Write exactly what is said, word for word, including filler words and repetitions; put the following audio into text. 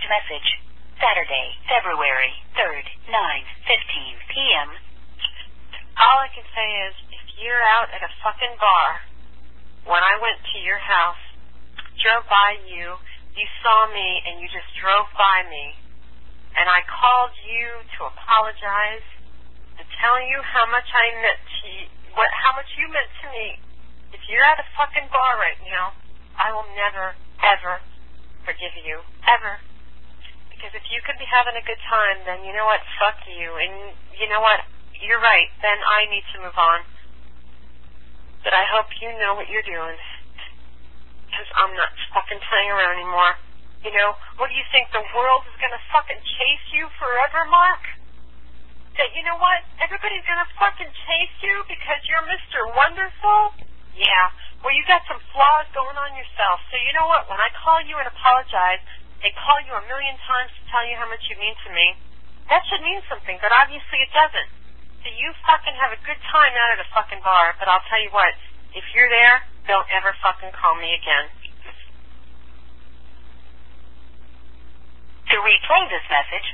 message. Saturday, February third, nine fifteen p.m. All I can say is, if you're out at a fucking bar, when I went to your house, drove by you, you saw me and you just drove by me, and I called you to apologize, to tell you how much I meant to you, what, how much you meant to me. If you're at a fucking bar right now, I will never, ever forgive you. Ever. Because if you could be having a good time, then you know what? Fuck you. And you know what? You're right. Then I need to move on. But I hope you know what you're doing. Because I'm not fucking playing around anymore. You know, what do you think? The world is going to fucking chase you forever, Mark? That, you know what? Everybody's going to fucking chase you because you're Mister Wonderful? Yeah. Well, you got some flaws going on yourself. So you know what? When I call you and apologize, and call you a million times to tell you how much you mean to me, that should mean something, but obviously it doesn't. So you fucking have a good time out at a fucking bar, but I'll tell you what, if you're there, don't ever fucking call me again. To replay this message,